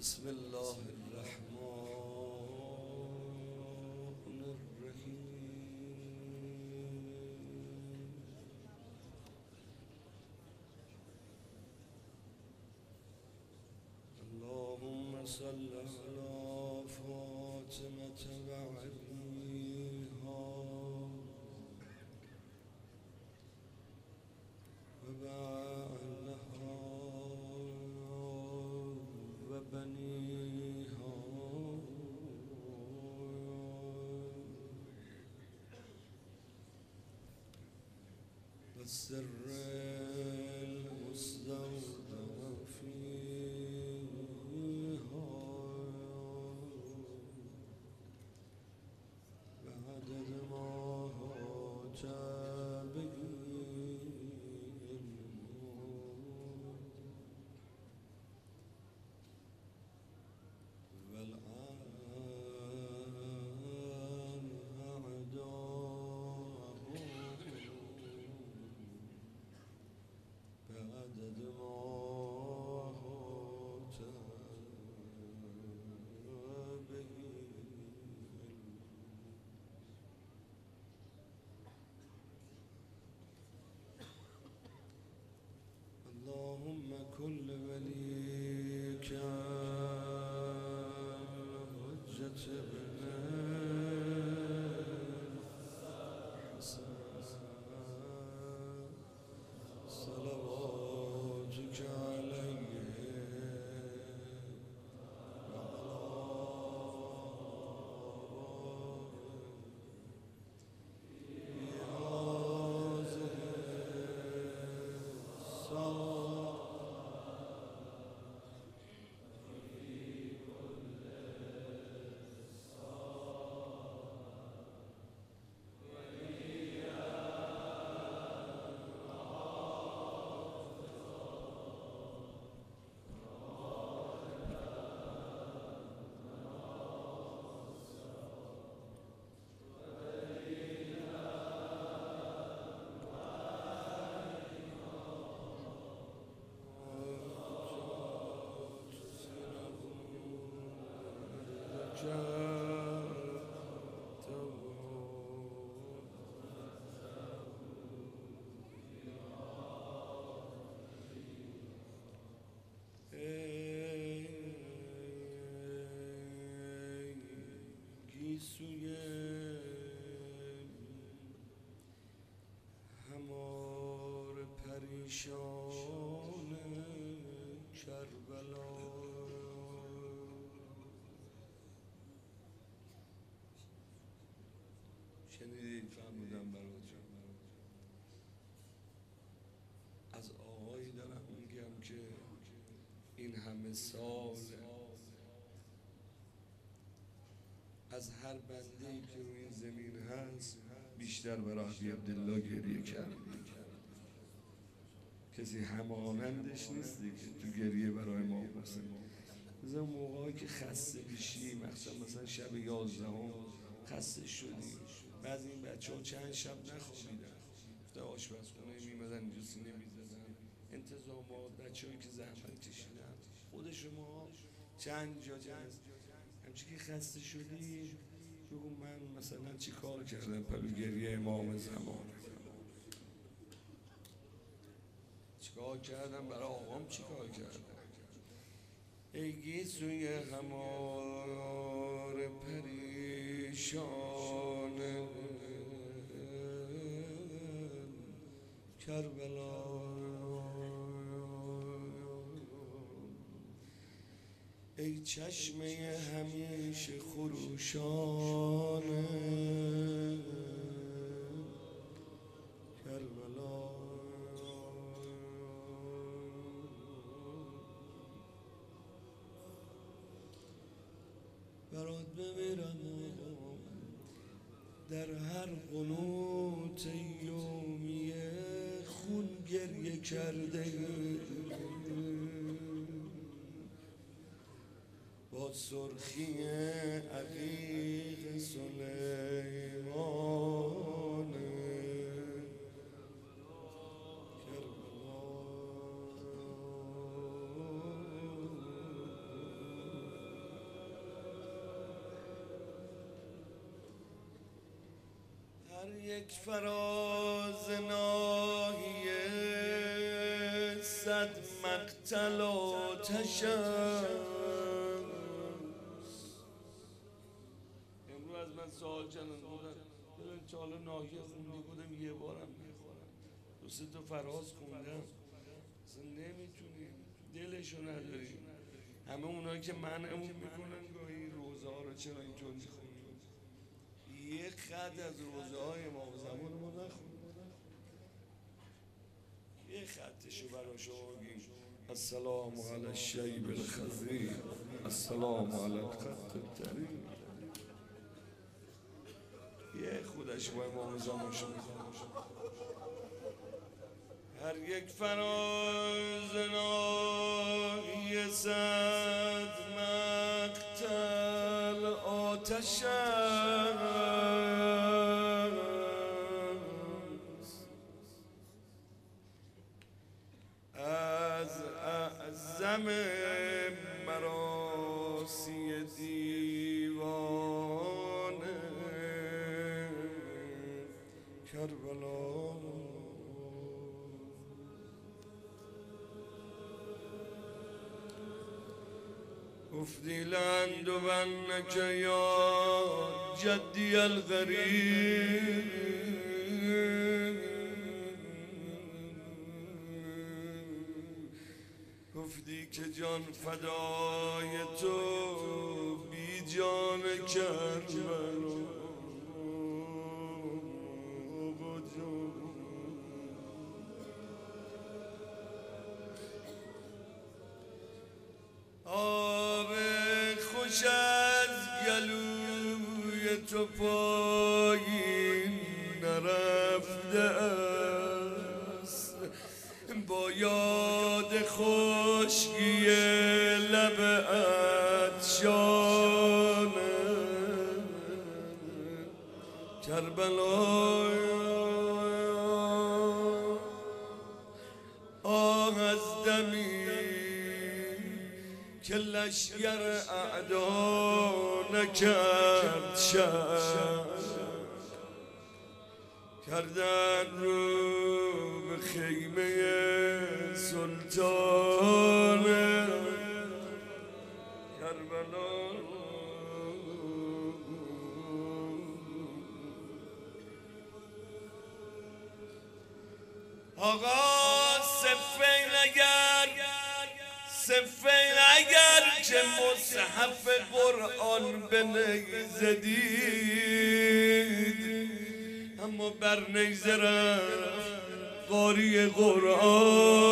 بسم الله الرحمن الرحیم. اللهم صل على فاطمة وعليها وبعلها وبنيها والسر المستودع فيها بعدد ما هاج به والآن أعداه بعدد ما هاج به. اللهم كل وليك حجة ابن صلواتك عليه گیسوی همار پریشان کربلا. شنیدید؟ فرمودم براتون از آقایی دارم میگم که این همه سال از هر بنده‌ای که روی این زمین هست بیشتر برای ابی عبدالله گریه کرد. کسی همانندش نیست دیگه تو گریه برای ما حسین. از اون موقعی که خسته بشی، مثلا شب 11 خسته شدی، بعد این بچه ها چند شب نخوابیدن، گفته آشپزخونه میمدن اینجا سینه میزدن، انتظامات، بچه هایی که زحمت کشیدن، خود شما چند جا همچی که خسته شدی بگو من مثلا چی کار کردم پلو گریه امام زمان، چیکار کردم برای آقام، چیکار کردم. ای گیسوی همار پریشان کربلا، ای چشمه همیشه خروشان کربلا، برات بمیرم در هر قنوت یومیه خون گریه کرده با سرخی عقیق سلیمان کربلا. هر یک فراز ناحیه صد مقتل آتش است. امروز از من سوال کردن بودن تا حالا ناحیه خوندی؟ بودم یه بارم میخورم، دو سه تا فراز خوندم، اصلا نمیتونیم، دلشو نداریم. همه اونایی که منعمون میکنن گاهی روزه ها رو چرا اینطور میخونیم؟ یه خط از روزه های امام زمان ما نخونیم، یه خطشو برا شما بگیم السلام علی الشیب الخضیر، السلام علی الخط الطریر. یه خودش با امام زمان شما هر یک فراز ناحیه صد مقتل آتش است. از اعظم مراسی دیوان کربلا افدی لأندونک یا جدی الغریب، گفتی که جان فدای تو بی جان کربلا. آب خوش از گلوی تو پایین نرفته است، با یاد خشکی لب عطشان کربلا. آه از دمی که لشگر اعدا نکرد شد، کردن رو به خیمه سلطان کربلا. آقا صفین اگر که مصحف قرآن به نیزه دید، اما بر نیزه رفت قاری قرآن